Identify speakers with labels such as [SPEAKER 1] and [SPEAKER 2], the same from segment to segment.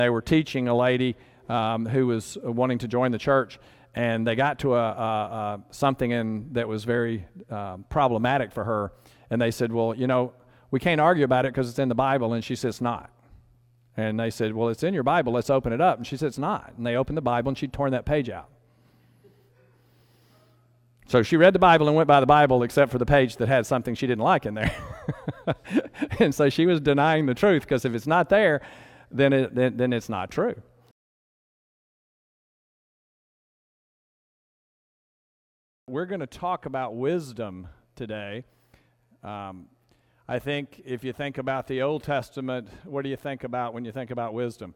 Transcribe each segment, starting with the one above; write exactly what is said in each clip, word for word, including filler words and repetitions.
[SPEAKER 1] They were teaching a lady um, who was wanting to join the church, and they got to a, a, a something in that was very uh, problematic for her, and they said, well, you know, we can't argue about it because it's in the Bible, and she said it's not. And they said, well, it's in your Bible, let's open it up, and she said it's not. And they opened the Bible, and she'd torn that page out. So she read the Bible and went by the Bible except for the page that had something she didn't like in there. And so she was denying the truth, because if it's not there, then it, then, then it's not true. We're going to talk about wisdom today. Um, I think if you think about the Old Testament, what do you think about when you think about wisdom?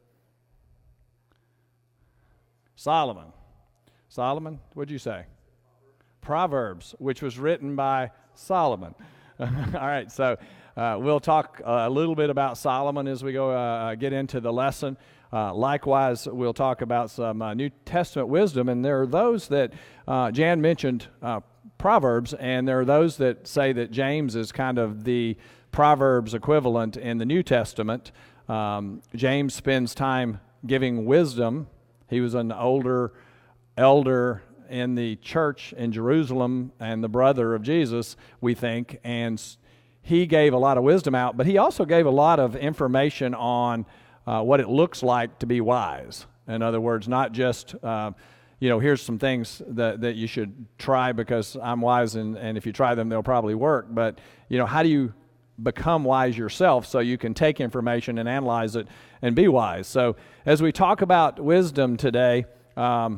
[SPEAKER 1] Solomon. Solomon, what'd you say? Proverbs, which was written by Solomon. All right, so uh, we'll talk uh, a little bit about Solomon as we go uh, get into the lesson. Uh, likewise, we'll talk about some uh, New Testament wisdom, and there are those that, uh, Jan mentioned uh, Proverbs, and there are those that say that James is kind of the Proverbs equivalent in the New Testament. Um, James spends time giving wisdom. He was an older elder in the church in Jerusalem and the brother of Jesus, we think, and he gave a lot of wisdom out, but he also gave a lot of information on uh, what it looks like to be wise. In other words, not just, uh, you know, here's some things that, that you should try because I'm wise, and, and if you try them, they'll probably work, but, you know, how do you become wise yourself so you can take information and analyze it and be wise? So as we talk about wisdom today, um,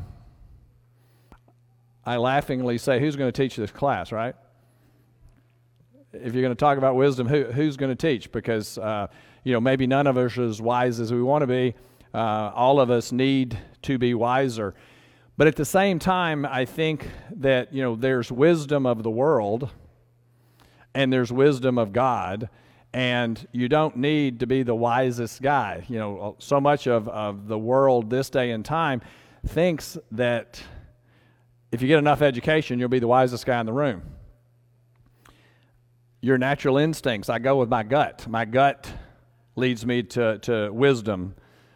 [SPEAKER 1] I laughingly say, who's going to teach this class, right? If you're going to talk about wisdom, who, who's going to teach? Because, uh, you know, maybe none of us are as wise as we want to be. Uh, all of us need to be wiser. But at the same time, I think that, you know, there's wisdom of the world and there's wisdom of God, and you don't need to be the wisest guy. You know, so much of, of the world this day and time thinks that if you get enough education, you'll be the wisest guy in the room. Your natural instincts, I go with my gut. My gut leads me to, to wisdom.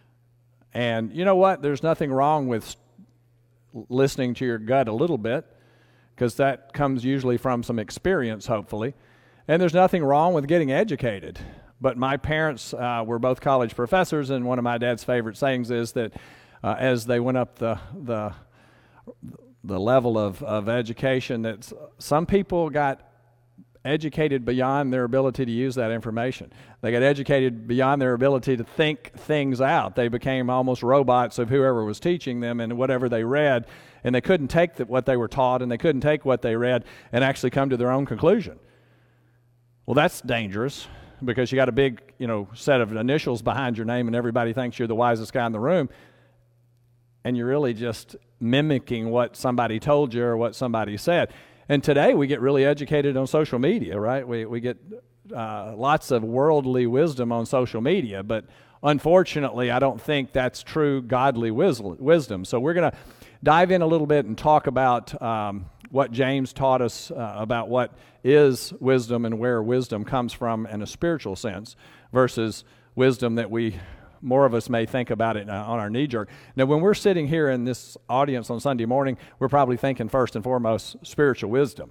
[SPEAKER 1] And you know what? There's nothing wrong with listening to your gut a little bit, because that comes usually from some experience, hopefully. And there's nothing wrong with getting educated. But my parents uh, were both college professors, and one of my dad's favorite sayings is that uh, as they went up the the the level of, of education, that some people got educated beyond their ability to use that information. They got educated beyond their ability to think things out. They became almost robots of whoever was teaching them and whatever they read, and they couldn't take the, what they were taught, and they couldn't take what they read and actually come to their own conclusion. Well, that's dangerous, because you got a big, you know, set of initials behind your name, and everybody thinks you're the wisest guy in the room, and you're really just mimicking what somebody told you or what somebody said. And today we get really educated on social media, right? We we get uh, lots of worldly wisdom on social media, but unfortunately I don't think that's true godly wisdom. So we're going to dive in a little bit and talk about um, what James taught us uh, about what is wisdom and where wisdom comes from in a spiritual sense versus wisdom that we more of us may think about it on our knee-jerk. Now, when we're sitting here in this audience on Sunday morning, we're probably thinking first and foremost spiritual wisdom.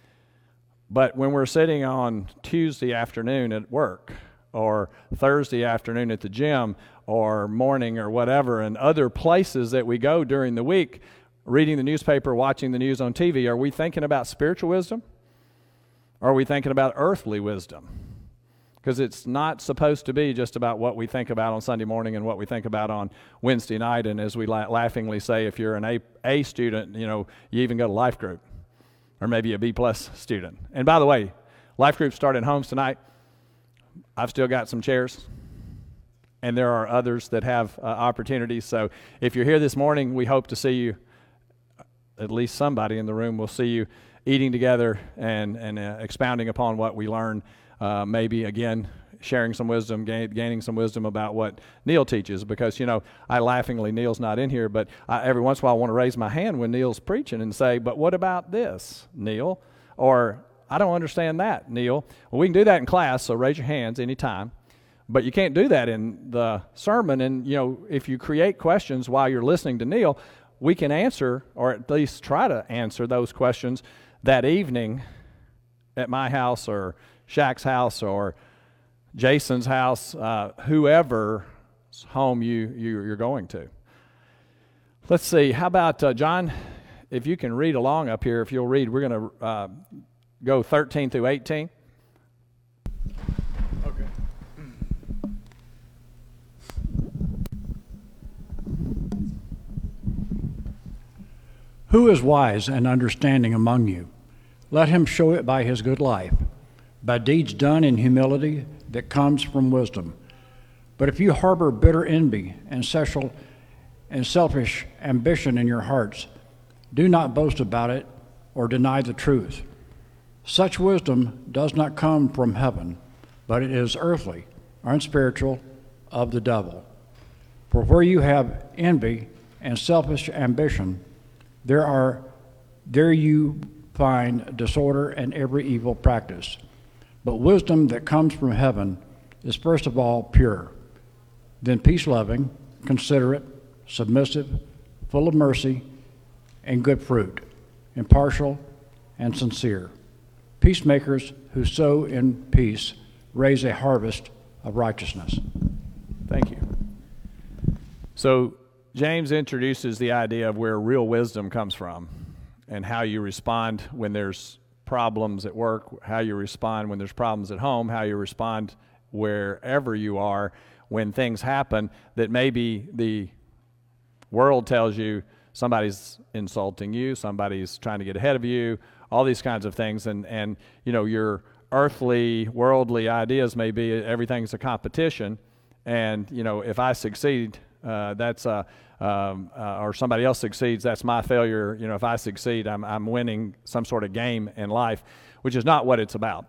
[SPEAKER 1] But when we're sitting on Tuesday afternoon at work, or Thursday afternoon at the gym, or morning or whatever, and other places that we go during the week, reading the newspaper, watching the news on T V, are we thinking about spiritual wisdom? Or are we thinking about earthly wisdom? Because it's not supposed to be just about what we think about on Sunday morning and what we think about on Wednesday night. And as we la- laughingly say, if you're an A, A student, you know, you even go to life group, or maybe a B plus student. And by the way, life groups start in homes tonight. I've still got some chairs, and there are others that have uh, opportunities. So if you're here this morning, we hope to see you, at least somebody in the room will see you eating together and, and uh, expounding upon what we learn. Uh, maybe, again, sharing some wisdom, gain, gaining some wisdom about what Neil teaches. Because, you know, I laughingly, Neil's not in here, but I, every once in a while I want to raise my hand when Neil's preaching and say, but what about this, Neil? Or, I don't understand that, Neil. Well, we can do that in class, so raise your hands anytime. But you can't do that in the sermon. And, you know, if you create questions while you're listening to Neil, we can answer, or at least try to answer those questions that evening at my house or Shaq's house or Jason's house, uh, whoever's home you, you, you're going to. Let's see, how about, uh, John, if you can read along up here, if you'll read, we're going to uh, go thirteen through eighteen.
[SPEAKER 2] Okay. Who is wise and understanding among you? Let him show it by his good life, by deeds done in humility that comes from wisdom. But if you harbor bitter envy and sexual and selfish ambition in your hearts, do not boast about it or deny the truth. Such wisdom does not come from heaven, but it is earthly, unspiritual, of the devil. For where you have envy and selfish ambition, there are there you find disorder and every evil practice. But wisdom that comes from heaven is first of all pure, then peace-loving, considerate, submissive, full of mercy and good fruit, impartial and sincere. Peacemakers who sow in peace raise a harvest of righteousness.
[SPEAKER 1] Thank you. So James introduces the idea of where real wisdom comes from and how you respond when there's problems at work, how you respond when there's problems at home, how you respond wherever you are when things happen that maybe the world tells you somebody's insulting you, somebody's trying to get ahead of you, all these kinds of things. And, and you know, your earthly, worldly ideas may be everything's a competition. And, you know, if I succeed, uh, that's a, um, uh, or somebody else succeeds, that's my failure. You know, if I succeed, I'm, I'm winning some sort of game in life, which is not what it's about.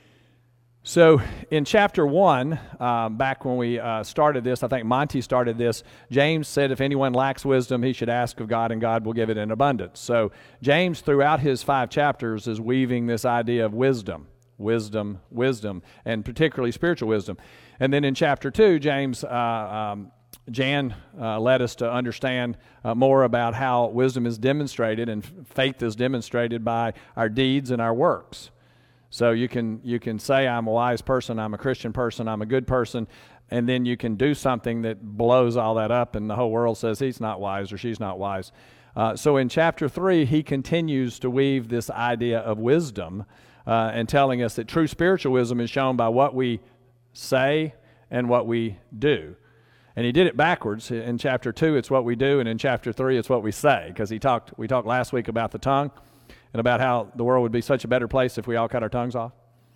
[SPEAKER 1] So in chapter one, um, back when we uh, started this, I think Monty started this, James said if anyone lacks wisdom, he should ask of God, and God will give it in abundance. So James, throughout his five chapters, is weaving this idea of wisdom, wisdom, wisdom, and particularly spiritual wisdom. And then in chapter two, James, uh, um, Jan uh, led us to understand uh, more about how wisdom is demonstrated and faith is demonstrated by our deeds and our works. So you can you can say I'm a wise person, I'm a Christian person, I'm a good person, and then you can do something that blows all that up and the whole world says he's not wise or she's not wise. Uh, so in chapter three, he continues to weave this idea of wisdom uh, and telling us that true spiritual wisdom is shown by what we say and what we do. And he did it backwards. In chapter two, it's what we do, and in chapter three, it's what we say, because he talked. we talked last week about the tongue, and about how the world would be such a better place if we all cut our tongues off.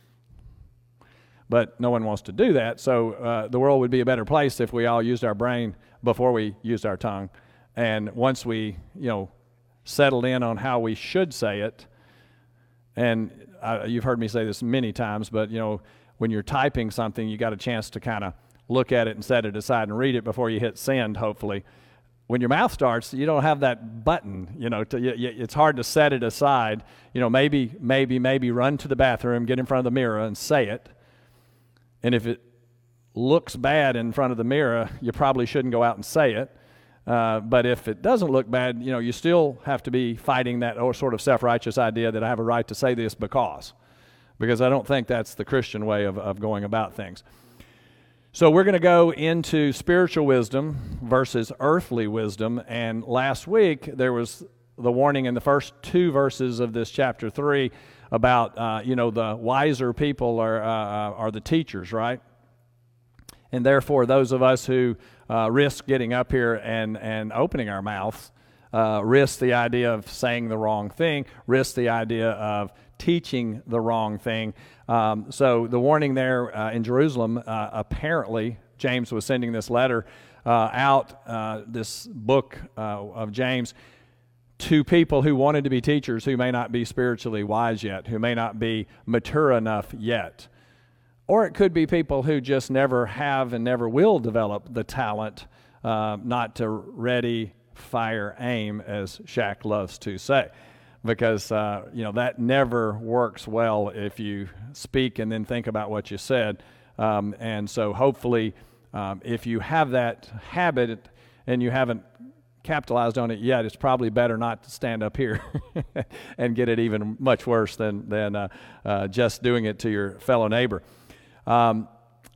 [SPEAKER 1] But no one wants to do that, so uh, the world would be a better place if we all used our brain before we used our tongue. And once we, you know, settled in on how we should say it, and uh, you've heard me say this many times, but, you know, when you're typing something, you got a chance to kind of look at it and set it aside and read it before you hit send, hopefully. When your mouth starts, you don't have that button, you know, to, you, it's hard to set it aside. You know, maybe, maybe, maybe run to the bathroom, get in front of the mirror and say it. And if it looks bad in front of the mirror, you probably shouldn't go out and say it. Uh, but if it doesn't look bad, you know, you still have to be fighting that or sort of self-righteous idea that I have a right to say this because. Because I don't think that's the Christian way of, of going about things. So we're going to go into spiritual wisdom versus earthly wisdom. And last week, there was the warning in the first two verses of this chapter three about, uh, you know, the wiser people are, uh, are the teachers, right? And therefore, those of us who uh, risk getting up here and, and opening our mouths, uh, risk the idea of saying the wrong thing, risk the idea of teaching the wrong thing. Um, so the warning there uh, in Jerusalem, uh, apparently James was sending this letter uh, out, uh, this book uh, of James, to people who wanted to be teachers who may not be spiritually wise yet, who may not be mature enough yet. Or it could be people who just never have and never will develop the talent uh, not to ready, fire, aim, as Shaq loves to say. Because, uh, you know, that never works well if you speak and then think about what you said. Um, and so hopefully, um, if you have that habit and you haven't capitalized on it yet, it's probably better not to stand up here and get it even much worse than, than uh, uh, just doing it to your fellow neighbor. Um,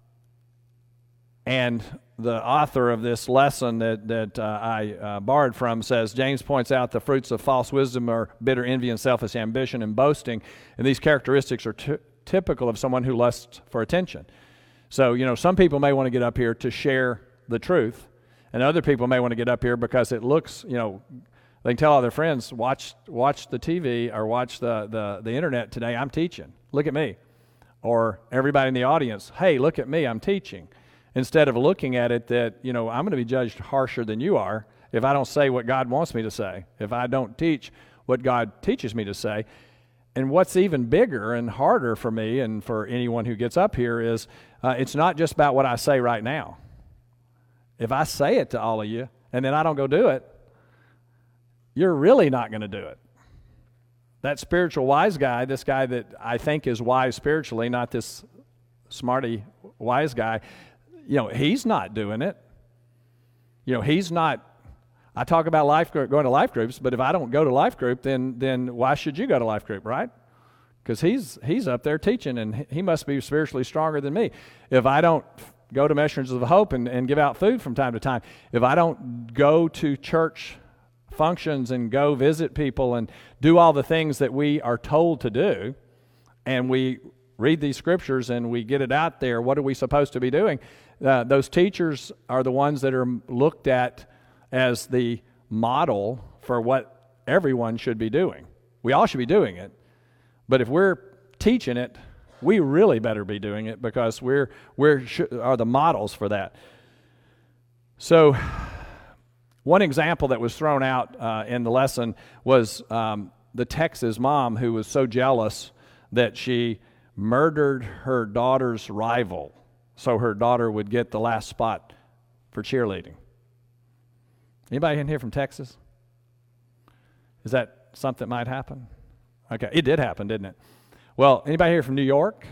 [SPEAKER 1] and the author of this lesson that, that uh, I uh, borrowed from says, James points out the fruits of false wisdom are bitter envy and selfish ambition and boasting, and these characteristics are t- typical of someone who lusts for attention. So, you know, some people may want to get up here to share the truth, and other people may want to get up here because it looks, you know, they can tell all their friends, watch watch the T V or watch the, the, the internet today, I'm teaching. Look at me. Or everybody in the audience, hey, look at me, I'm teaching. Instead of looking at it that, you know, I'm going to be judged harsher than you are if I don't say what God wants me to say, if I don't teach what God teaches me to say. And what's even bigger and harder for me and for anyone who gets up here is uh, it's not just about what I say right now. If I say it to all of you and then I don't go do it, you're really not going to do it. That spiritual wise guy, this guy that I think is wise spiritually, not this smarty wise guy, you know, he's not doing it. You know, he's not, I talk about life going to life groups, but if I don't go to life group, then then why should you go to life group, right? Because he's he's up there teaching, and he must be spiritually stronger than me. If I don't go to Messengers of Hope and, and give out food from time to time, if I don't go to church functions and go visit people and do all the things that we are told to do, and we read these scriptures and we get it out there, what are we supposed to be doing? Uh, those teachers are the ones that are looked at as the model for what everyone should be doing. We all should be doing it, but if we're teaching it, we really better be doing it because we're we're are the models for that. So, one example that was thrown out uh, in the lesson was um, the Texas mom who was so jealous that she murdered her daughter's rival so her daughter would get the last spot for cheerleading. Anybody in here from Texas? Is that something that might happen? Okay, it did happen, didn't it? Well, anybody here from New York?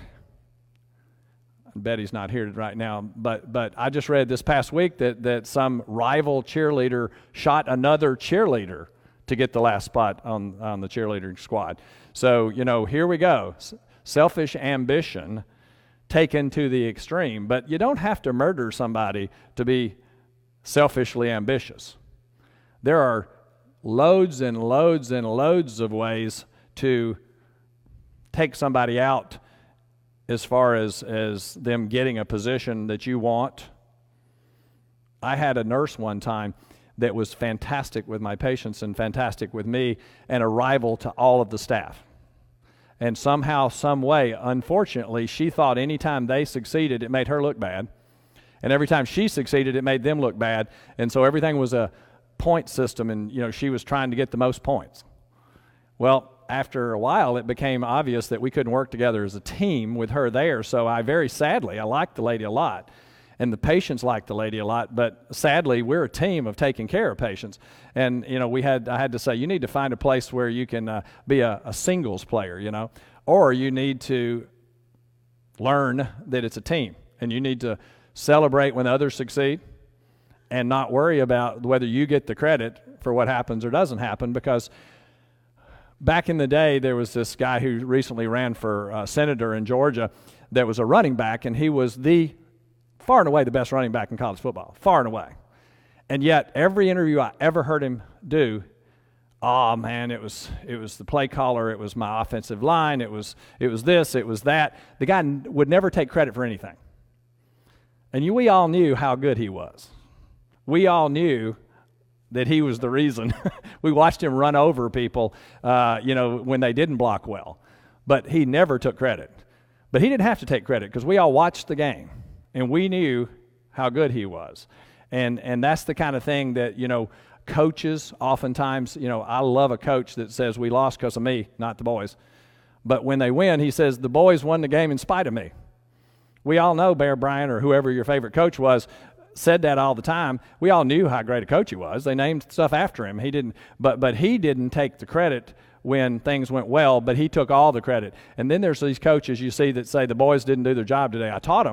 [SPEAKER 1] Betty's not here right now, but but I just read this past week that, that some rival cheerleader shot another cheerleader to get the last spot on, on the cheerleading squad. So, you know, here we go. S- selfish ambition taken to the extreme, but you don't have to murder somebody to be selfishly ambitious. There are loads and loads and loads of ways to take somebody out as far as, as them getting a position that you want. I had a nurse one time that was fantastic with my patients and fantastic with me and a rival to all of the staff. And somehow, some way, unfortunately, she thought any time they succeeded, it made her look bad. And every time she succeeded, it made them look bad. And so everything was a point system, and you know she was trying to get the most points. Well, after a while, it became obvious that we couldn't work together as a team with her there. So I very sadly, I liked the lady a lot, and the patients liked the lady a lot. But sadly, we're a team of taking care of patients, and you know we had I had to say you need to find a place where you can uh, be a, a singles player, you know, or you need to learn that it's a team, and you need to celebrate when others succeed, and not worry about whether you get the credit for what happens or doesn't happen, because back in the day, there was this guy who recently ran for uh, senator in Georgia that was a running back, and he was the, far and away, the best running back in college football, far and away. And yet, every interview I ever heard him do, oh man, it was it was the play caller, it was my offensive line, it was it was this, it was that. The guy n- would never take credit for anything. And you, we all knew how good he was. We all knew that he was the reason. We watched him run over people, uh, you know, when they didn't block well. But he never took credit. But he didn't have to take credit because we all watched the game, and we knew how good he was. And and that's the kind of thing that, you know, coaches oftentimes, you know, I love a coach that says we lost because of me, not the boys. But when they win, he says the boys won the game in spite of me. We all know Bear Bryant or whoever your favorite coach was said that all the time. We all knew how great a coach he was. They named stuff after him. He didn't, but but he didn't take the credit when things went well, but he took all the credit. And then there's these coaches you see that say the boys didn't do their job today. I taught them.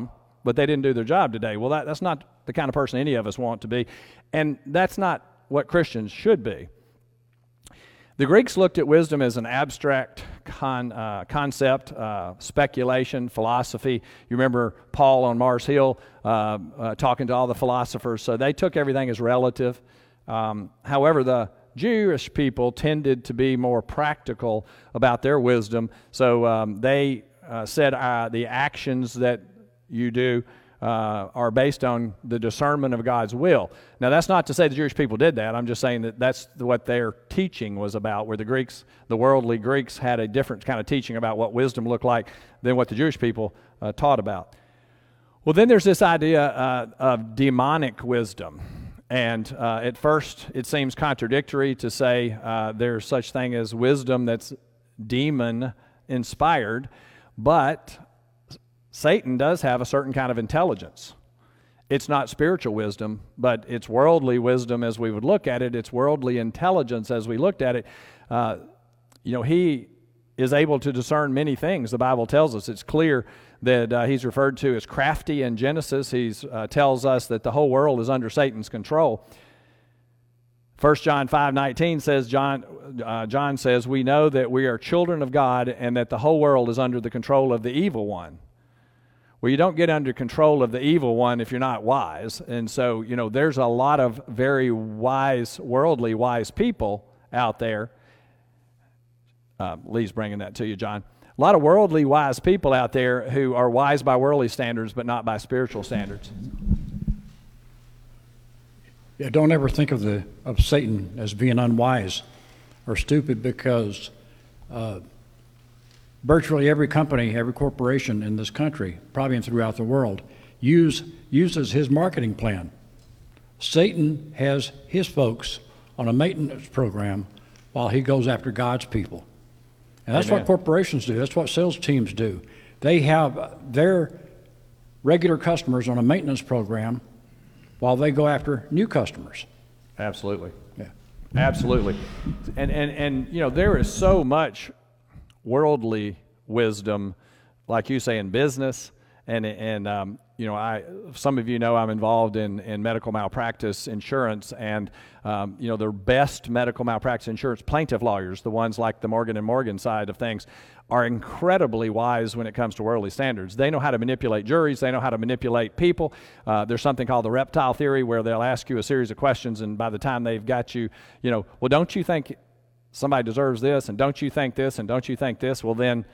[SPEAKER 1] but they didn't do their job today. Well, that, that's not the kind of person any of us want to be, and that's not what Christians should be. The Greeks looked at wisdom as an abstract con, uh, concept, uh, speculation, philosophy. You remember Paul on Mars Hill uh, uh, talking to all the philosophers, so they took everything as relative. Um, however, the Jewish people tended to be more practical about their wisdom, so um, they uh, said uh, the actions that you do uh, are based on the discernment of God's will. Now, that's not to say the Jewish people did that. I'm just saying that that's what their teaching was about, where the Greeks, the worldly Greeks, had a different kind of teaching about what wisdom looked like than what the Jewish people uh, taught about. Well, then there's this idea uh, of demonic wisdom. And uh, at first, it seems contradictory to say uh, there's such thing as wisdom that's demon-inspired, but Satan does have a certain kind of intelligence. It's not spiritual wisdom, but it's worldly wisdom as we would look at it. It's worldly intelligence as we looked at it. Uh, you know, he is able to discern many things. The Bible tells us it's clear that uh, he's referred to as crafty in Genesis. He uh, tells us that the whole world is under Satan's control. First John five nineteen says, John, uh, John says, we know that we are children of God and that the whole world is under the control of the evil one. Well, you don't get under control of the evil one if you're not wise. And so, you know, there's a lot of very wise, worldly wise people out there. Uh, Lee's bringing that to you, John. A lot of worldly wise people out there who are wise by worldly standards, but not by spiritual standards.
[SPEAKER 2] Yeah, don't ever think of the of Satan as being unwise or stupid, because uh, virtually every company, every corporation in this country, probably and throughout the world, use uses his marketing plan. Satan has his folks on a maintenance program while he goes after God's people. And that's Amen. What corporations do. That's what sales teams do. They have their regular customers on a maintenance program while they go after new customers.
[SPEAKER 1] Absolutely.
[SPEAKER 2] Yeah.
[SPEAKER 1] Absolutely. And, and, and you know, there is so much worldly wisdom, like you say, in business. And, and um, you know, I some of you know I'm involved in, in medical malpractice insurance, and um, you know, the best medical malpractice insurance plaintiff lawyers, the ones like the Morgan and Morgan side of things, are incredibly wise when it comes to worldly standards. They know how to manipulate juries. They know how to manipulate people. Uh, there's something called the reptile theory, where they'll ask you a series of questions, and by the time they've got you, you know, well, don't you think somebody deserves this, and don't you think this, and don't you think this? Well, then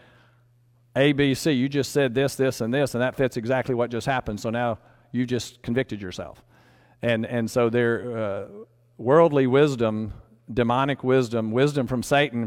[SPEAKER 1] A, B, C, you just said this, this, and this, and that fits exactly what just happened, so now you just convicted yourself. And and so their uh, worldly wisdom, demonic wisdom, wisdom from Satan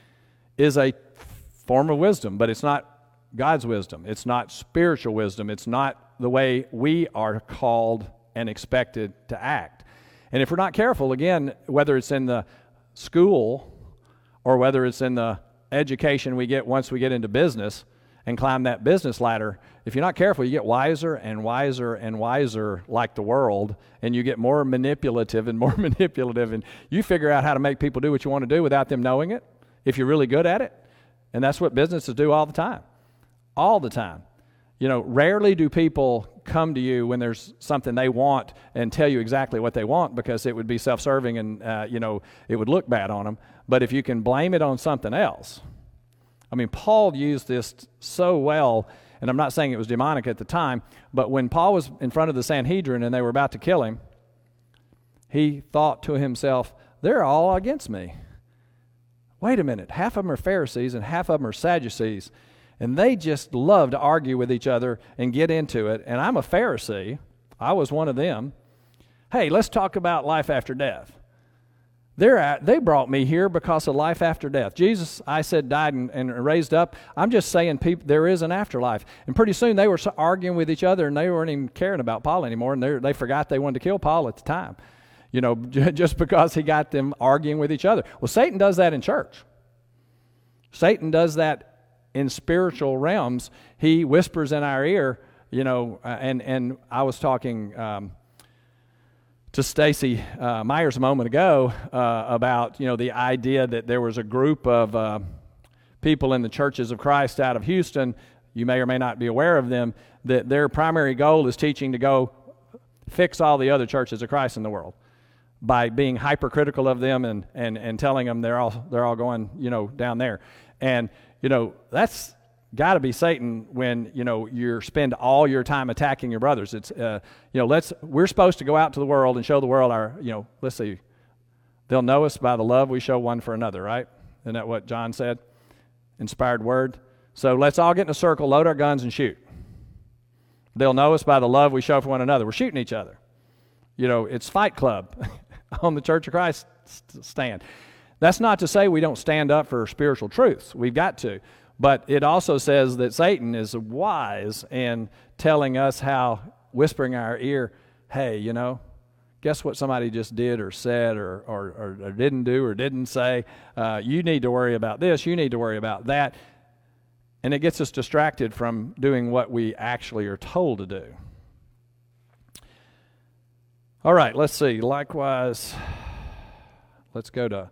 [SPEAKER 1] is a form of wisdom, but it's not God's wisdom. It's not spiritual wisdom. It's not the way we are called and expected to act. And if we're not careful, again, whether it's in the school or whether it's in the education we get once we get into business and climb that business ladder, if you're not careful, you get wiser and wiser and wiser like the world, and you get more manipulative and more manipulative, and you figure out how to make people do what you want to do without them knowing it, if you're really good at it. And that's what businesses do all the time. All the time. You know, rarely do people come to you when there's something they want and tell you exactly what they want, because it would be self-serving and, uh, you know, it would look bad on them. But if you can blame it on something else, I mean, Paul used this so well, and I'm not saying it was demonic at the time, but when Paul was in front of the Sanhedrin and they were about to kill him, he thought to himself, they're all against me. Wait a minute, half of them are Pharisees and half of them are Sadducees, and they just love to argue with each other and get into it, and I'm a Pharisee. I was one of them. Hey, let's talk about life after death. They're at, they brought me here because of life after death. Jesus, I said, died and, and raised up. I'm just saying people, there is an afterlife. And pretty soon they were arguing with each other, and they weren't even caring about Paul anymore, and they forgot they wanted to kill Paul at the time, you know, just because he got them arguing with each other. Well, Satan does that in church. Satan does that in spiritual realms. He whispers in our ear, you know, uh, and, and I was talking um, to Stacy uh, Myers a moment ago uh, about, you know, the idea that there was a group of uh, people in the Churches of Christ out of Houston, you may or may not be aware of them, that their primary goal is teaching to go fix all the other churches of Christ in the world by being hypercritical of them and, and, and telling them they're all they're all going, you know, down there. And, you know, that's got to be Satan when, you know, you spend all your time attacking your brothers. It's, uh, you know, let's, we're supposed to go out to the world and show the world our, you know, let's see, they'll know us by the love we show one for another, right? Isn't that what John said? Inspired word. So let's all get in a circle, load our guns, and shoot. They'll know us by the love we show for one another. We're shooting each other. You know, it's Fight Club on the Church of Christ stand. That's not to say we don't stand up for spiritual truths. We've got to. But it also says that Satan is wise in telling us how, whispering in our ear, hey, you know, guess what somebody just did or said or, or, or, or didn't do or didn't say? Uh, you need to worry about this. You need to worry about that. And it gets us distracted from doing what we actually are told to do. All right, let's see. Likewise, let's go to,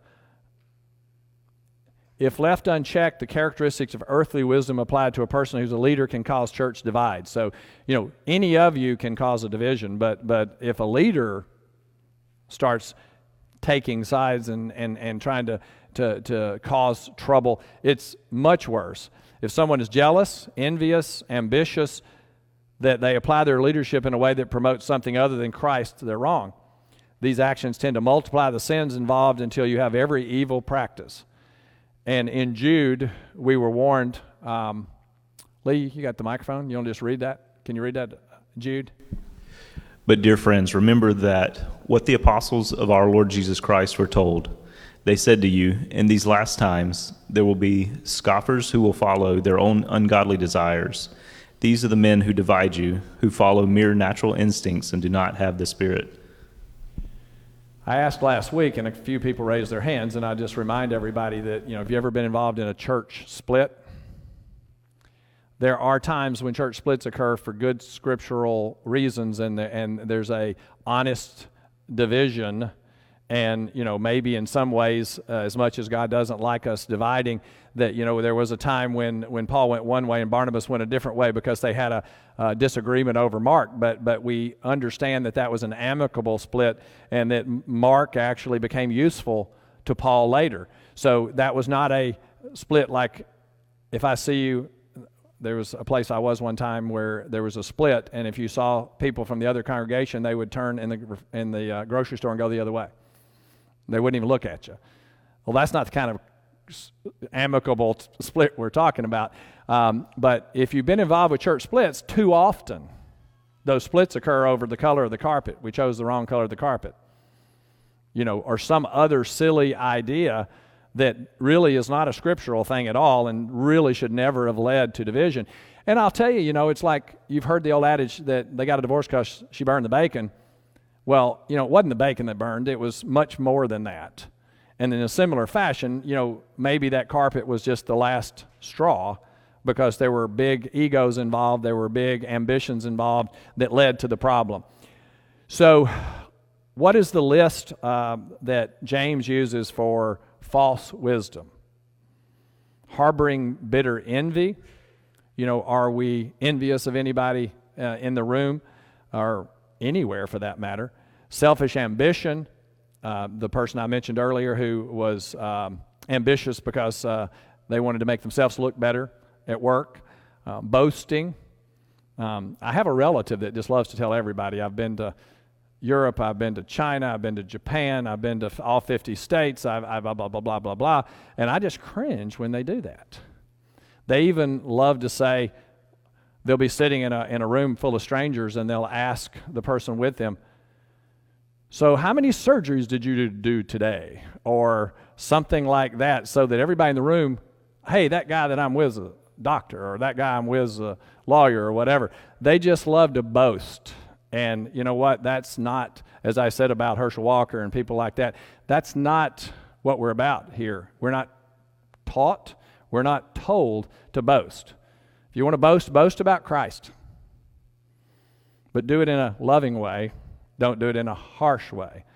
[SPEAKER 1] if left unchecked, the characteristics of earthly wisdom applied to a person who's a leader can cause church divide. So, you know, any of you can cause a division, but but if a leader starts taking sides and, and, and trying to, to, to cause trouble, it's much worse. If someone is jealous, envious, ambitious, that they apply their leadership in a way that promotes something other than Christ, they're wrong. These actions tend to multiply the sins involved until you have every evil practice. And in Jude, we were warned. Um, Lee, you got the microphone? You want to just read that? Can you read that, Jude?
[SPEAKER 3] But dear friends, remember that what the apostles of our Lord Jesus Christ were told. They said to you, in these last times there will be scoffers who will follow their own ungodly desires. These are the men who divide you, who follow mere natural instincts and do not have the Spirit.
[SPEAKER 1] I asked last week, and a few people raised their hands, and I just remind everybody that, you know, have you ever been involved in a church split? There are times when church splits occur for good scriptural reasons, and the, and there's a honest division, and, you know, maybe in some ways, uh, as much as God doesn't like us dividing, that, you know, there was a time when, when Paul went one way and Barnabas went a different way because they had a, a disagreement over Mark, but but we understand that that was an amicable split and that Mark actually became useful to Paul later. So that was not a split like, if I see you, there was a place I was one time where there was a split, and if you saw people from the other congregation, they would turn in the in the uh, grocery store and go the other way. They wouldn't even look at you. Well, that's not the kind of amicable t- split we're talking about. Um, but if you've been involved with church splits, too often those splits occur over the color of the carpet. We chose the wrong color of the carpet. You know, or some other silly idea that really is not a scriptural thing at all and really should never have led to division. And I'll tell you, you know, it's like you've heard the old adage that they got a divorce because she burned the bacon. Well, you know, it wasn't the bacon that burned. It was much more than that. And in a similar fashion, you know, maybe that carpet was just the last straw because there were big egos involved, there were big ambitions involved that led to the problem. So what is the list uh, that James uses for false wisdom? Harboring bitter envy. You know, are we envious of anybody uh, in the room or anywhere for that matter? Selfish ambition. Uh, the person I mentioned earlier who was um, ambitious because uh, they wanted to make themselves look better at work. Uh, boasting. Um, I have a relative that just loves to tell everybody, I've been to Europe, I've been to China, I've been to Japan, I've been to all fifty states, I've, I've blah, blah, blah, blah, blah, blah. And I just cringe when they do that. They even love to say, they'll be sitting in a in a room full of strangers and they'll ask the person with them, so how many surgeries did you do today? Or something like that, so that everybody in the room, hey, that guy that I'm with is a doctor, or that guy I'm with is a lawyer, or whatever. They just love to boast. And you know what? That's not, as I said about Herschel Walker and people like that, that's not what we're about here. We're not taught, we're not told to boast. If you want to boast, boast about Christ. But do it in a loving way. Don't do it in a harsh way.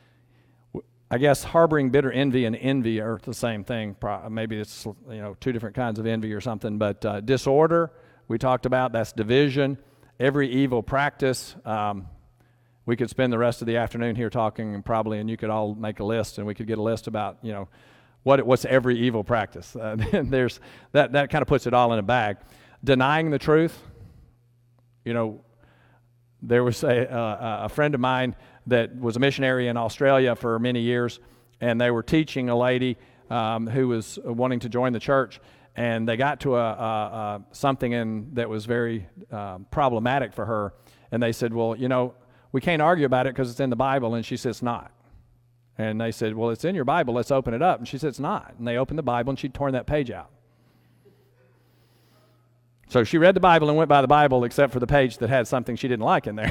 [SPEAKER 1] I guess harboring bitter envy and envy are the same thing. Maybe it's, you know, two different kinds of envy or something. But uh, disorder, we talked about. That's division. Every evil practice. Um, we could spend the rest of the afternoon here talking, and probably, and you could all make a list, and we could get a list about, you know, what what's every evil practice. Uh, there's that that kind of puts it all in a bag. Denying the truth. You know, there was a uh, a friend of mine that was a missionary in Australia for many years, and they were teaching a lady um, who was wanting to join the church, and they got to a, a, a something in that was very um, problematic for her, and they said, well, you know, we can't argue about it because it's in the Bible, and she said it's not. And they said, well, it's in your Bible, let's open it up. And she said it's not. And they opened the Bible, and she'd torn that page out. So she read the Bible and went by the Bible except for the page that had something she didn't like in there.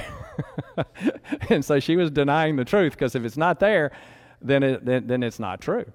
[SPEAKER 1] And so she was denying the truth, because if it's not there, then it, then, then it's not true.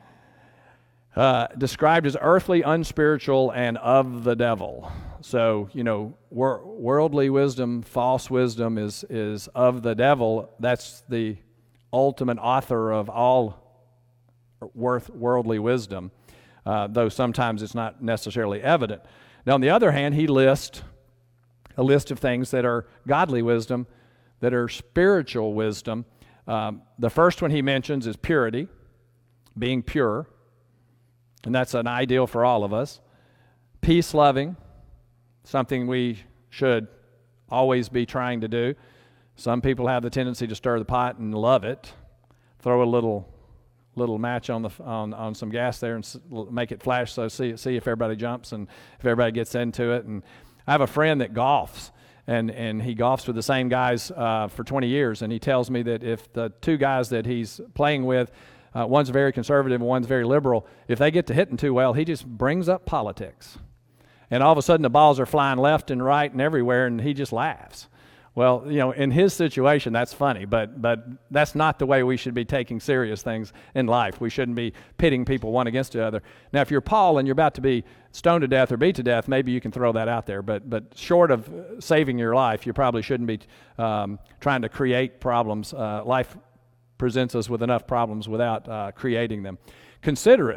[SPEAKER 1] Uh, described as earthly, unspiritual, and of the devil. So, you know, wor- worldly wisdom, false wisdom is, is of the devil. That's the ultimate author of all worth worldly wisdom, uh, though sometimes it's not necessarily evident. Now, on the other hand, he lists a list of things that are godly wisdom, that are spiritual wisdom. Um, the first one he mentions is purity, being pure, and that's an ideal for all of us. Peace-loving, something we should always be trying to do. Some people have the tendency to stir the pot and love it, throw a little little match on the on, on some gas there and s- make it flash, so see see if everybody jumps and if everybody gets into it. And I have a friend that golfs, and and he golfs with the same guys uh, for twenty years, and he tells me that if the two guys that he's playing with, uh, one's very conservative and one's very liberal, if they get to hitting too well, he just brings up politics, and all of a sudden the balls are flying left and right and everywhere, and he just laughs. Well, you know, in his situation, that's funny, but but that's not the way we should be taking serious things in life. We shouldn't be pitting people one against the other. Now, if you're Paul and you're about to be stoned to death or beat to death, maybe you can throw that out there. But but short of saving your life, you probably shouldn't be um, trying to create problems. Uh, life presents us with enough problems without uh, creating them. Considerate.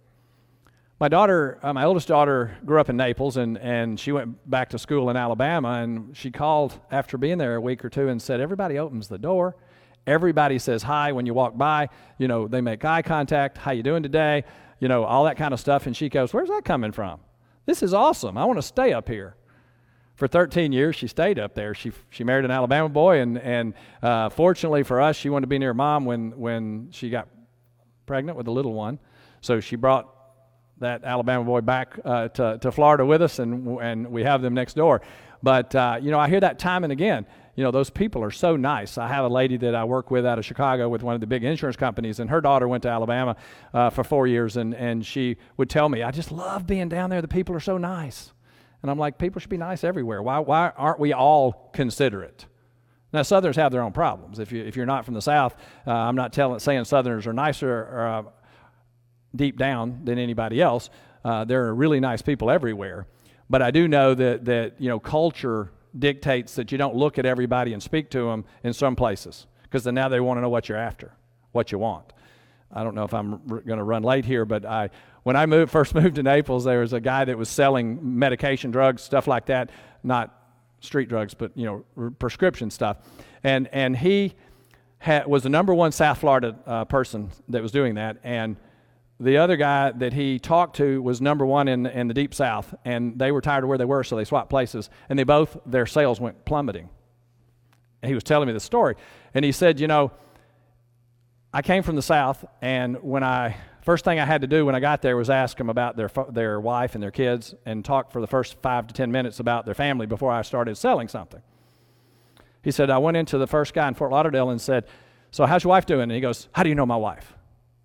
[SPEAKER 1] My daughter, uh, my oldest daughter, grew up in Naples, and, and she went back to school in Alabama, and she called after being there a week or two and said, everybody opens the door. Everybody says hi when you walk by. You know, they make eye contact. How you doing today? You know, all that kind of stuff. And she goes, where's that coming from? This is awesome. I want to stay up here. For thirteen years, she stayed up there. She she married an Alabama boy, and, and uh, fortunately for us, she wanted to be near mom when, when she got pregnant with a little one. So she brought that Alabama boy back uh, to, to Florida with us, and and we have them next door. But, uh, you know, I hear that time and again. You know, those people are so nice. I have a lady that I work with out of Chicago with one of the big insurance companies, and her daughter went to Alabama uh, for four years, and, and she would tell me, I just love being down there. The people are so nice. And I'm like, people should be nice everywhere. Why why aren't we all considerate? Now, Southerners have their own problems. If, you, if you're not from the South, uh, I'm not telling, saying Southerners are nicer or, uh, deep down than anybody else. Uh, there are really nice people everywhere. But I do know that, that you know, culture dictates that you don't look at everybody and speak to them in some places, because then now they want to know what you're after, what you want. I don't know if I'm r- going to run late here, but I when I moved first moved to Naples, there was a guy that was selling medication, drugs, stuff like that, not street drugs, but you know, r- prescription stuff. And and he had, was the number one South Florida uh, person that was doing that, and the other guy that he talked to was number one in, in the Deep South, and they were tired of where they were, so they swapped places, and they both, their sales went plummeting. And he was telling me the story, and he said, you know, I came from the South, and when I, first thing I had to do when I got there was ask them about their their wife and their kids, and talk for the first five to ten minutes about their family before I started selling something. He said, I went into the first guy in Fort Lauderdale and said, so how's your wife doing? And he goes, how do you know my wife?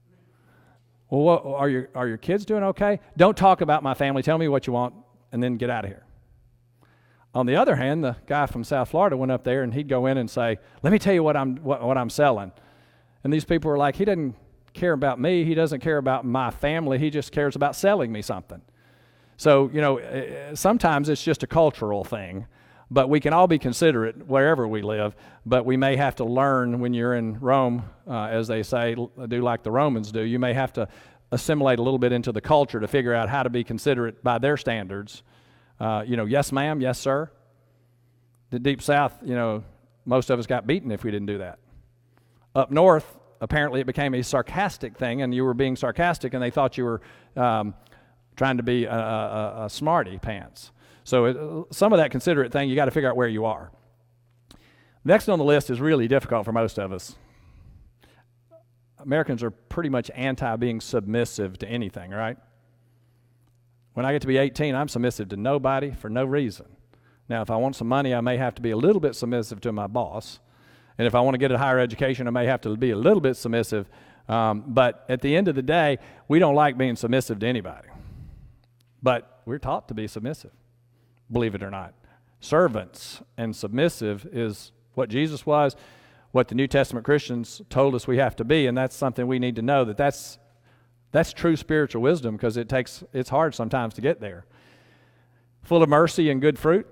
[SPEAKER 1] Well, what, are your are your kids doing okay? Don't talk about my family. Tell me what you want, and then get out of here. On the other hand, the guy from South Florida went up there, and he'd go in and say, let me tell you what I'm what, what I'm selling. And these people were like, he doesn't care about me. He doesn't care about my family. He just cares about selling me something. So, you know, sometimes it's just a cultural thing. But we can all be considerate wherever we live, but we may have to learn when you're in Rome, uh, as they say, do like the Romans do. You may have to assimilate a little bit into the culture to figure out how to be considerate by their standards Uh, you know, yes, ma'am, yes, sir. The Deep South, you know, most of us got beaten if we didn't do that. Up north, apparently it became a sarcastic thing, and you were being sarcastic, and they thought you were um, trying to be a, a, a smarty pants. So it, some of that considerate thing, you got to figure out where you are. Next on the list is really difficult for most of us. Americans are pretty much anti being submissive to anything, right? When I get to be eighteen, I'm submissive to nobody for no reason. Now, if I want some money, I may have to be a little bit submissive to my boss. And if I want to get a higher education, I may have to be a little bit submissive. Um, but at the end of the day, we don't like being submissive to anybody. But we're taught to be submissive, believe it or not. Servants and submissive is what Jesus was, what the New Testament Christians told us we have to be, and that's something we need to know, that that's, that's true spiritual wisdom, because it takes, it's hard sometimes to get there. Full of mercy and good fruit,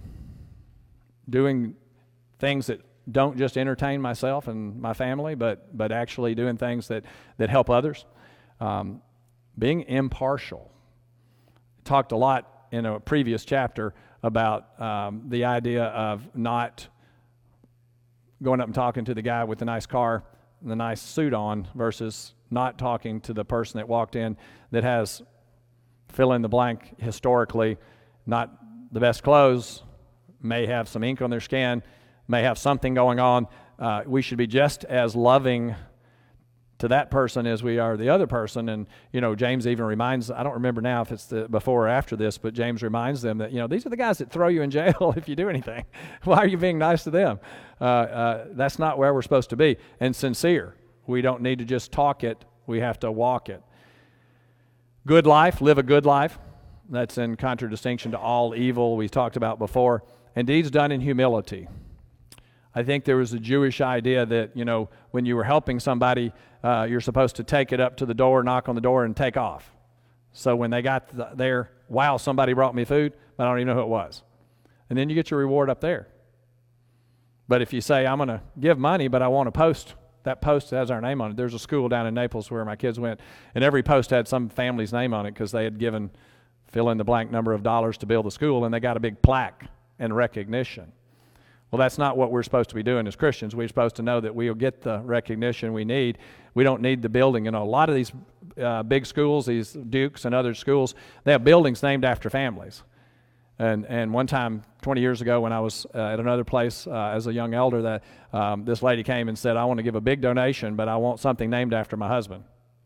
[SPEAKER 1] doing things that don't just entertain myself and my family, but but actually doing things that, that help others. Um, being impartial. Talked a lot in a previous chapter about um, the idea of not going up and talking to the guy with the nice car and the nice suit on versus not talking to the person that walked in that has, fill in the blank, historically, not the best clothes, may have some ink on their skin, may have something going on. Uh, we should be just as loving to that person as we are the other person. And, you know, James even reminds, I don't remember now if it's the before or after this, but James reminds them that, you know, these are the guys that throw you in jail if you do anything. Why are you being nice to them? Uh, uh, that's not where we're supposed to be. And sincere. We don't need to just talk it. We have to walk it. Good life, live a good life. That's in contradistinction to all evil we talked about before. And deeds done in humility. I think there was a Jewish idea that, you know, when you were helping somebody, uh, you're supposed to take it up to the door, knock on the door, and take off. So when they got th- there, wow, somebody brought me food, but I don't even know who it was. And then you get your reward up there. But if you say, I'm going to give money, but I want a post, that post has our name on it. There's a school down in Naples where my kids went, and every post had some family's name on it because they had given fill in the blank number of dollars to build the school, and they got a big plaque and recognition. Well, that's not what we're supposed to be doing as Christians. We're supposed to know that we'll get the recognition we need. We don't need the building. You know, a lot of these uh, big schools, these Dukes and other schools, they have buildings named after families. And and one time, twenty years ago, when I was uh, at another place uh, as a young elder, that um, this lady came and said, I want to give a big donation, but I want something named after my husband.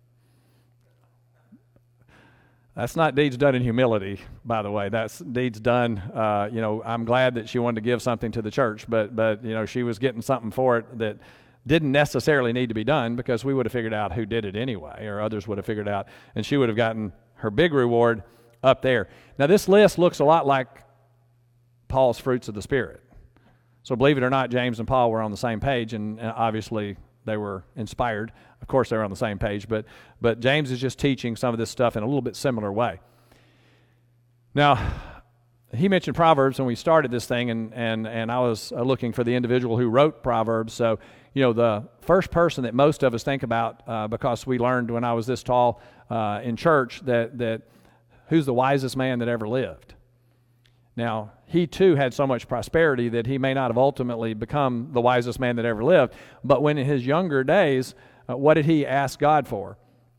[SPEAKER 1] That's not deeds done in humility, by the way. That's deeds done, uh, you know, I'm glad that she wanted to give something to the church, but, but, you know, she was getting something for it that didn't necessarily need to be done because we would have figured out who did it anyway, or others would have figured out, and she would have gotten her big reward up there. Now, this list looks a lot like Paul's fruits of the Spirit. So believe it or not, James and Paul were on the same page, and, and obviously they were inspired. Of course, they were on the same page, but but James is just teaching some of this stuff in a little bit similar way. Now, he mentioned Proverbs when we started this thing, and and and I was uh, looking for the individual who wrote Proverbs. So, you know, the first person that most of us think about, uh, because we learned when I was this tall uh, in church that that who's the wisest man that ever lived. Now, he too had so much prosperity that he may not have ultimately become the wisest man that ever lived. But when in his younger days, uh, what did he ask God for?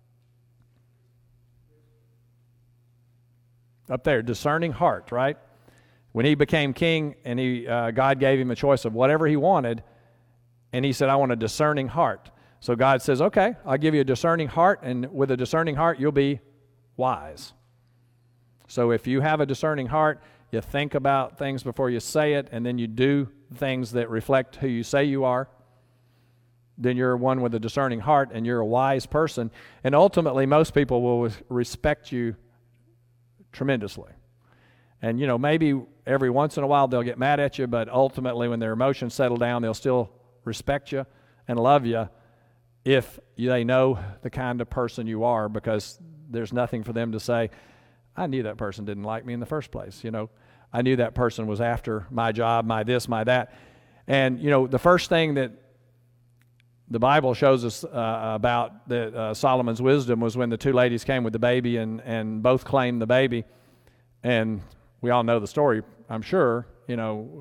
[SPEAKER 1] Up there, discerning heart, right? When he became king and he uh, God gave him a choice of whatever he wanted, and he said, I want a discerning heart. So God says, okay, I'll give you a discerning heart, and with a discerning heart, you'll be wise. So if you have a discerning heart, you think about things before you say it, and then you do things that reflect who you say you are, then you're one with a discerning heart, and you're a wise person. And ultimately, most people will respect you tremendously. And, you know, maybe every once in a while they'll get mad at you, but ultimately when their emotions settle down, they'll still respect you and love you if they know the kind of person you are, because there's nothing for them to say, I knew that person didn't like me in the first place. You know, I knew that person was after my job, my this, my that. And, you know, the first thing that the Bible shows us uh, about the, uh, Solomon's wisdom was when the two ladies came with the baby and, and both claimed the baby. And we all know the story, I'm sure. You know,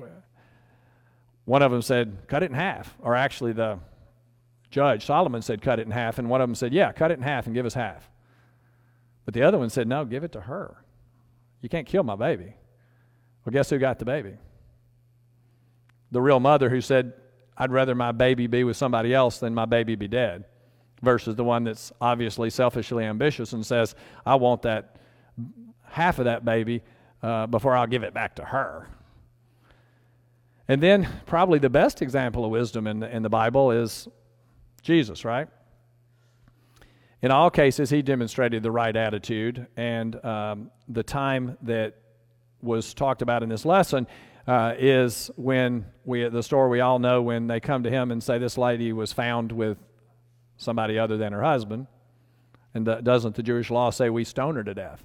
[SPEAKER 1] one of them said, cut it in half. Or actually the judge, Solomon, said, cut it in half. And one of them said, yeah, cut it in half and give us half. But the other one said, no, give it to her. You can't kill my baby. Well, guess who got the baby? The real mother who said, I'd rather my baby be with somebody else than my baby be dead, versus the one that's obviously selfishly ambitious and says, I want that half of that baby uh, before I'll give it back to her. And then probably the best example of wisdom in the, in the Bible is Jesus, right? In all cases, he demonstrated the right attitude, and um, the time that was talked about in this lesson uh, is when we, the story we all know, when they come to him and say this lady was found with somebody other than her husband, and the, doesn't the Jewish law say we stone her to death?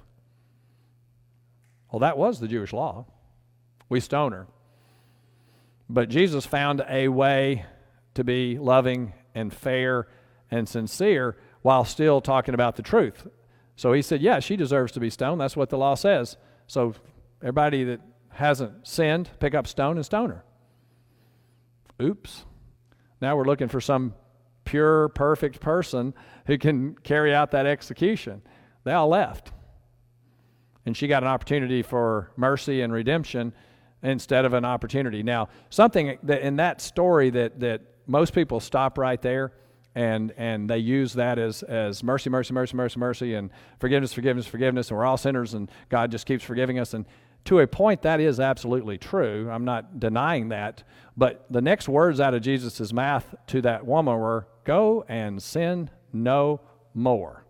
[SPEAKER 1] Well, that was the Jewish law. We stone her. But Jesus found a way to be loving and fair and sincere while still talking about the truth. So he said, yeah, she deserves to be stoned. That's what the law says. So everybody that hasn't sinned, pick up stone and stone her. Oops. Now we're looking for some pure, perfect person who can carry out that execution. They all left. And she got an opportunity for mercy and redemption instead of an opportunity. Now, something that in that story that, that most people stop right there and and they use that as, as mercy, mercy, mercy, mercy, mercy, and forgiveness, forgiveness, forgiveness, and we're all sinners and God just keeps forgiving us. And to a point, that is absolutely true. I'm not denying that. But the next words out of Jesus' mouth to that woman were, go and sin no more.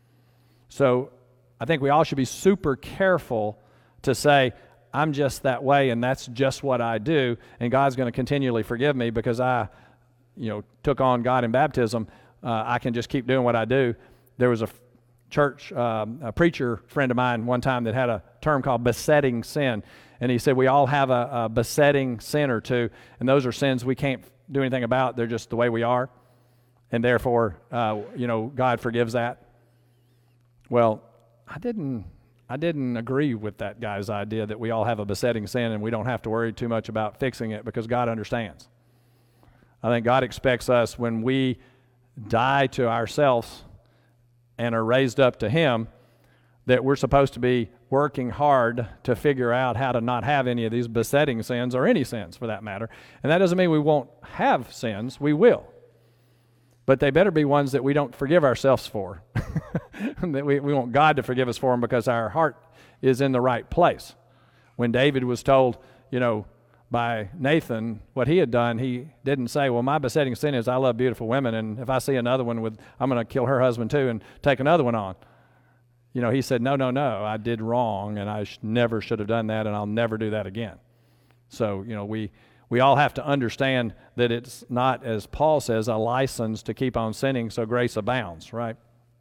[SPEAKER 1] So I think we all should be super careful to say, I'm just that way and that's just what I do, and God's going to continually forgive me because I, you know, took on God in baptism. Uh, I can just keep doing what I do. There was a f- church, um, a preacher friend of mine one time that had a term called besetting sin, and he said we all have a, a besetting sin or two, and those are sins we can't do anything about. They're just the way we are, and therefore, uh, you know, God forgives that. Well, I didn't. I didn't agree with that guy's idea that we all have a besetting sin and we don't have to worry too much about fixing it because God understands. I think God expects us, when we die to ourselves and are raised up to Him, that we're supposed to be working hard to figure out how to not have any of these besetting sins, or any sins for that matter. And that doesn't mean we won't have sins. We will. But they better be ones that we don't forgive ourselves for. that we, we want God to forgive us for them because our heart is in the right place. When David was told, you know, by Nathan what he had done, he didn't say, well, my besetting sin is I love beautiful women, and if I see another one with, I'm going to kill her husband too and take another one on. You know, he said, no, no, no, I did wrong, and I sh- never should have done that, and I'll never do that again. So, you know, we... We all have to understand that it's not, as Paul says, a license to keep on sinning so grace abounds, right?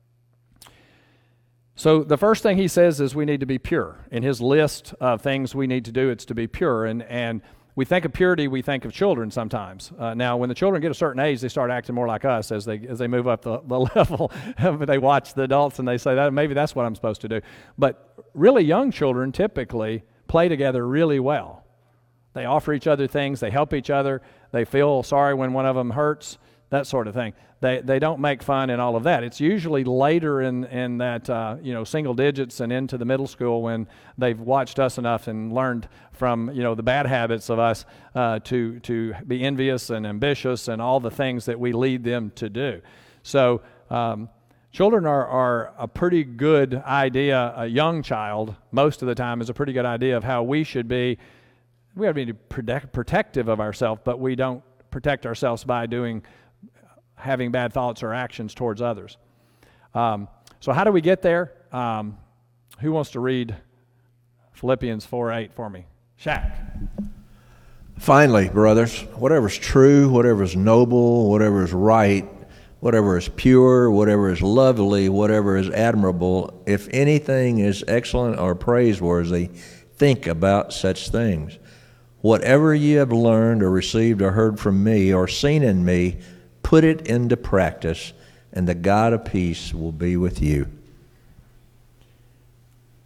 [SPEAKER 1] So the first thing he says is we need to be pure. In his list of things we need to do, it's to be pure. And and we think of purity, we think of children sometimes. Uh, now, when the children get a certain age, they start acting more like us as they as they move up the, the level. They watch the adults and they say, that maybe that's what I'm supposed to do. But really young children typically play together really well. They offer each other things. They help each other. They feel sorry when one of them hurts, that sort of thing. They they don't make fun and all of that. It's usually later in, in that, uh, you know, single digits and into the middle school when they've watched us enough and learned from, you know, the bad habits of us uh, to, to be envious and ambitious and all the things that we lead them to do. So um, children are, are a pretty good idea. A young child, most of the time, is a pretty good idea of how we should be. We have to be protect, protective of ourselves, but we don't protect ourselves by doing, having bad thoughts or actions towards others. Um, so how do we get there? Um, who wants to read Philippians four eight for me? Shaq.
[SPEAKER 4] Finally, brothers, whatever's true, whatever's noble, whatever is right, whatever is pure, whatever is lovely, whatever is admirable, if anything is excellent or praiseworthy, think about such things. Whatever ye have learned or received or heard from me or seen in me, put it into practice, and the God of peace will be with you.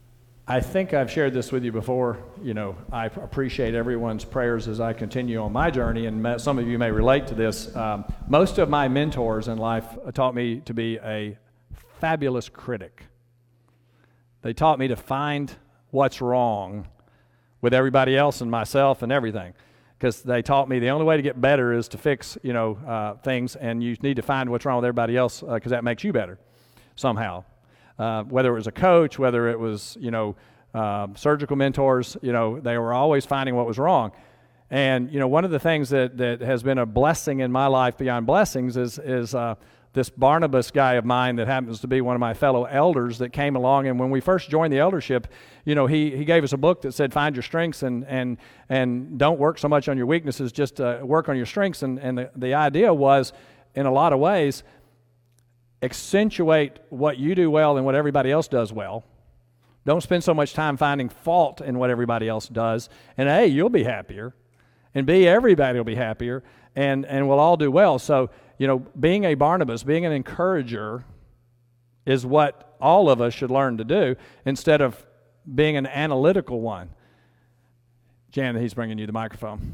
[SPEAKER 1] I think I've shared this with you before. You know, I appreciate everyone's prayers as I continue on my journey, and some of you may relate to this. Um, most of my mentors in life taught me to be a fabulous critic. They taught me to find what's wrong with everybody else and myself and everything, because they taught me the only way to get better is to fix, you know, uh, things, and you need to find what's wrong with everybody else because uh, that makes you better somehow. Uh, whether it was a coach, whether it was, you know, uh, surgical mentors, you know, they were always finding what was wrong. And, you know, one of the things that, that has been a blessing in my life beyond blessings is, is uh, this Barnabas guy of mine that happens to be one of my fellow elders that came along. And when we first joined the eldership, you know, he, he gave us a book that said, find your strengths and, and, and don't work so much on your weaknesses, just uh, work on your strengths. And, and the, the idea was, in a lot of ways, accentuate what you do well and what everybody else does well. Don't spend so much time finding fault in what everybody else does. And A, you'll be happier. And B, everybody will be happier. And, and we'll all do well. So, you know, being a Barnabas, being an encourager is what all of us should learn to do instead of being an analytical one. Jan, he's bringing you the microphone.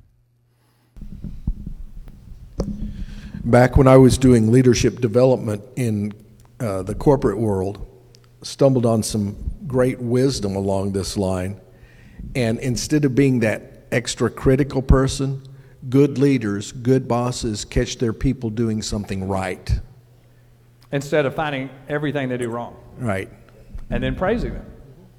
[SPEAKER 5] Back when I was doing leadership development in uh, the corporate world, stumbled on some great wisdom along this line. And instead of being that extra critical person, good leaders, good bosses catch their people doing something right.
[SPEAKER 1] Instead of finding everything they do wrong.
[SPEAKER 5] Right.
[SPEAKER 1] And then praising them.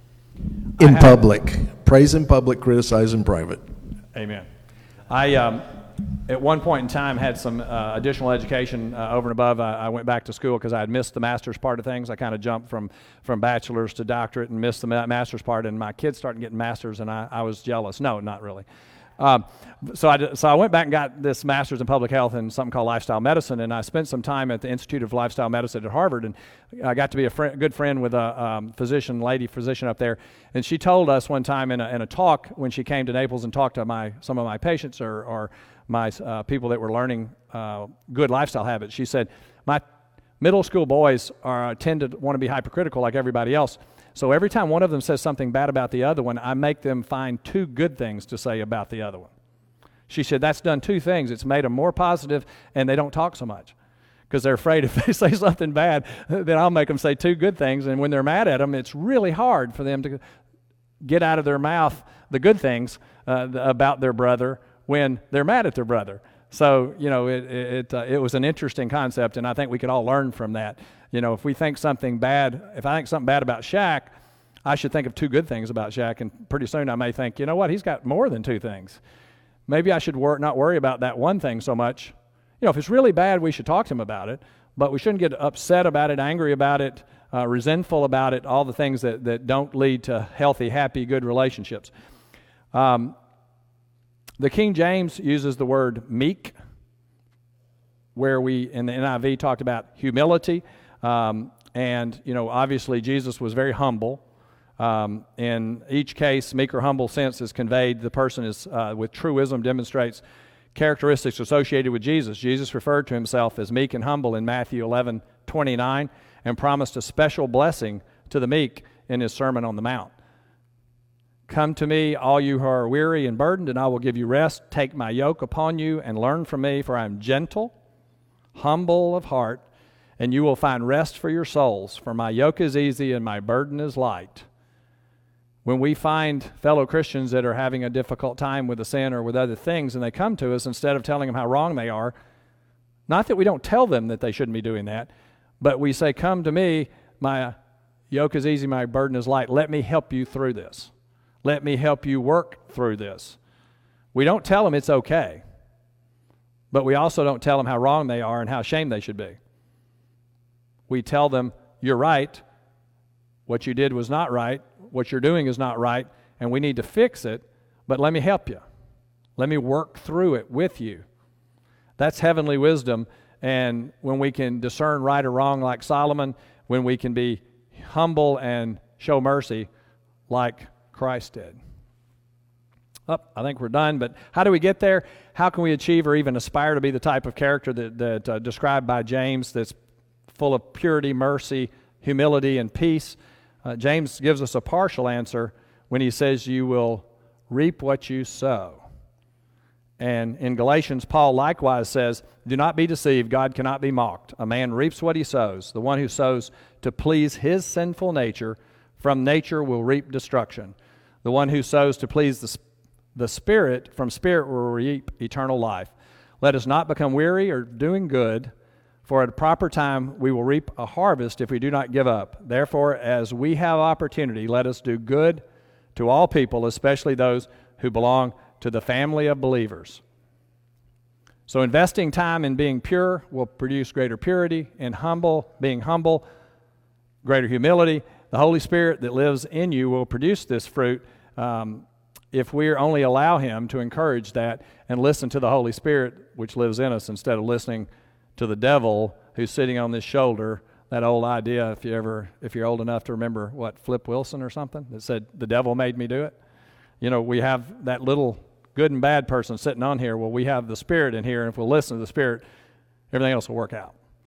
[SPEAKER 5] In public. Praise in public, criticize in private.
[SPEAKER 1] Amen. I, um, at one point in time, had some uh, additional education uh, over and above. I, I went back to school because I had missed the master's part of things. I kind of jumped from, from bachelor's to doctorate and missed the ma- master's part, and my kids started getting masters, and I, I was jealous. No, not really. Um, so I did, so I went back and got this master's in public health in something called lifestyle medicine, and I spent some time at the Institute of Lifestyle Medicine at Harvard, and I got to be a friend, good friend with a um, physician, lady physician up there, and she told us one time in a, in a talk when she came to Naples and talked to my some of my patients or, or my uh, people that were learning uh, good lifestyle habits. She said, my middle school boys are tend to want to be hypercritical like everybody else. So every time one of them says something bad about the other one, I make them find two good things to say about the other one. She said that's done two things. It's made them more positive, and they don't talk so much because they're afraid if they say something bad, then I'll make them say two good things. And when they're mad at them, it's really hard for them to get out of their mouth the good things uh, about their brother when they're mad at their brother. So, you know, it it uh, it was an interesting concept, and I think we could all learn from that. You know, if we think something bad, if I think something bad about Shaq, I should think of two good things about Shaq, and pretty soon I may think, you know what, he's got more than two things. Maybe I should wor- not worry about that one thing so much. You know, if it's really bad, we should talk to him about it, but we shouldn't get upset about it, angry about it, uh, resentful about it, all the things that, that don't lead to healthy, happy, good relationships. Um, the King James uses the word meek, where we, in the N I V, talked about humility. Um, and, you know, obviously Jesus was very humble. Um, in each case, meek or humble sense is conveyed. The person is, uh, with truism, demonstrates characteristics associated with Jesus. Jesus referred to himself as meek and humble in Matthew eleven twenty-nine and promised a special blessing to the meek in his Sermon on the Mount. Come to me, all you who are weary and burdened, and I will give you rest. Take my yoke upon you and learn from me, for I am gentle, humble of heart, and you will find rest for your souls. For my yoke is easy and my burden is light. When we find fellow Christians that are having a difficult time with a sin or with other things, and they come to us, instead of telling them how wrong they are, not that we don't tell them that they shouldn't be doing that, but we say, come to me, my yoke is easy, my burden is light. Let me help you through this. Let me help you work through this. We don't tell them it's okay, but we also don't tell them how wrong they are and how ashamed they should be. We tell them, you're right, what you did was not right, what you're doing is not right, and we need to fix it, but let me help you. Let me work through it with you. That's heavenly wisdom, and when we can discern right or wrong like Solomon, when we can be humble and show mercy like Christ did. Oh, I think we're done, but how do we get there? How can we achieve or even aspire to be the type of character that, that uh, described by James that's full of purity, mercy, humility, and peace? Uh, James gives us a partial answer when he says you will reap what you sow. And in Galatians, Paul likewise says, do not be deceived, God cannot be mocked. A man reaps what he sows. The one who sows to please his sinful nature from nature will reap destruction. The one who sows to please the, the Spirit from Spirit will reap eternal life. Let us not become weary or doing good, for at a proper time we will reap a harvest if we do not give up. Therefore, as we have opportunity, let us do good to all people, especially those who belong to the family of believers. So investing time in being pure will produce greater purity, and humble, being humble, greater humility. The Holy Spirit that lives in you will produce this fruit um, if we only allow Him to encourage that and listen to the Holy Spirit which lives in us instead of listening to the devil who's sitting on this shoulder. That old idea, if you ever, if you're old enough to remember, what, Flip Wilson or something, that said, the devil made me do it. You know, we have that little good and bad person sitting on here. Well, we have the Spirit in here, and if we'll listen to the Spirit, everything else will work out.